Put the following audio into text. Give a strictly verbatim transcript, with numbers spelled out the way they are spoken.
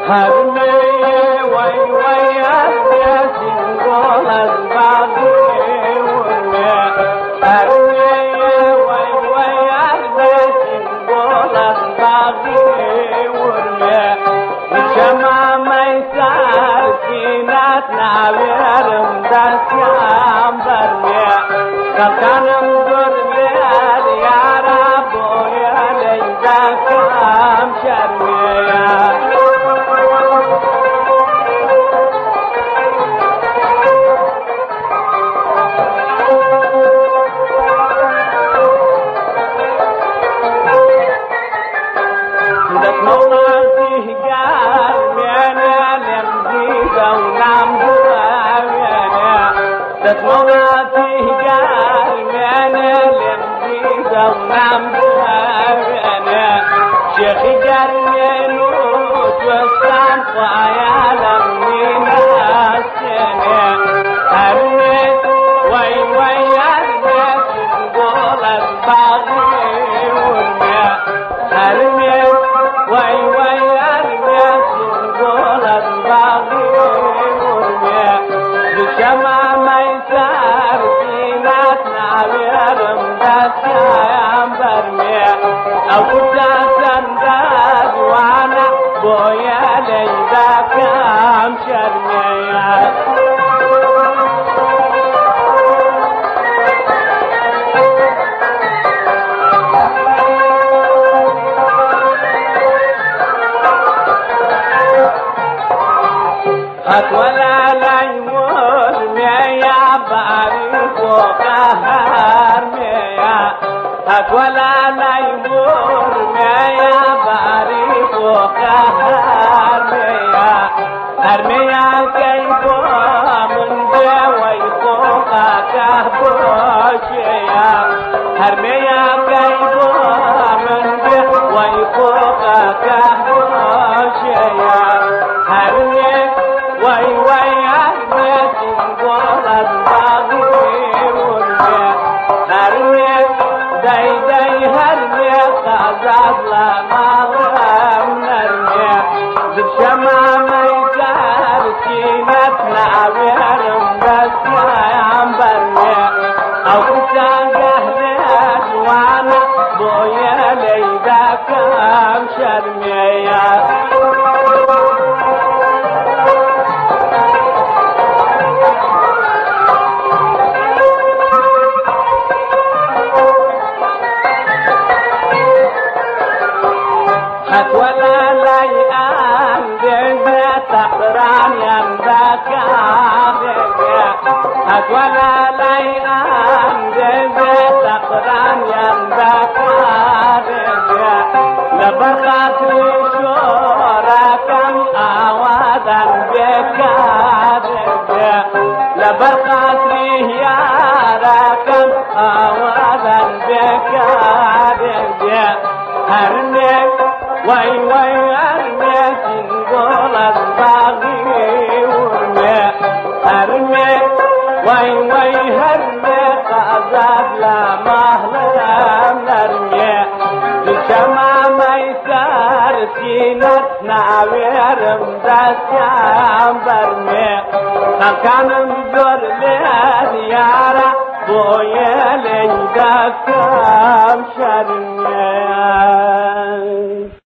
هرمي وي وي أسياسين قول الباقي ورمي هرمي وي وي أسياسين قول الباقي ورمي بشمع ميسار كينات نعبيرم دسيام برمي خلقانم قربير يا ربو يا ليدكام شرمي تتمناتي قال انا لمزيزة ونام انا شيخي قال نوت والسام ويا لمي ناسنا هرمت وي وي هرمت تقول الباغي ورمي هرمت وي وي هرمت تقول الباغي ورمي بشمع ميسار فينات نعبيرم دسيام برمي أو كتا سنداد وانا بويا ليدا كام شرمي ولا لا يمر ميا بارك وقهر ميا ولا لا يمر ميا بارك وقهر ميا ارميا كيفو من جوي فوقا كهبوشيا ارميا كيفو من جوي فوقا كهبوشيا ارميا وي وي أهمتي قول الباقي ورمي هرمي داي داي هرمي قازاد لا مغرم نرمي بشمع ميسار كينت نعبيرم بس يا برمي أو كتا قهلت وانا بويا ليدا كام شرمي ولا لا يان دنيا تقران يندك هات ولا لا يان دنيا تقران يندك لبرقات شورا كم آوادن بكاد لبرقات يارا كم آوادن بكاد هرنك وي وي أرمي تنقول الباقي ورمي أرمي وي وي هرمي قازاد لا مهلم نرمي بشمع ميسار سينت نعبيرم دسيام برمي خلقانم قول لديارة بويا ليدا كام شرمي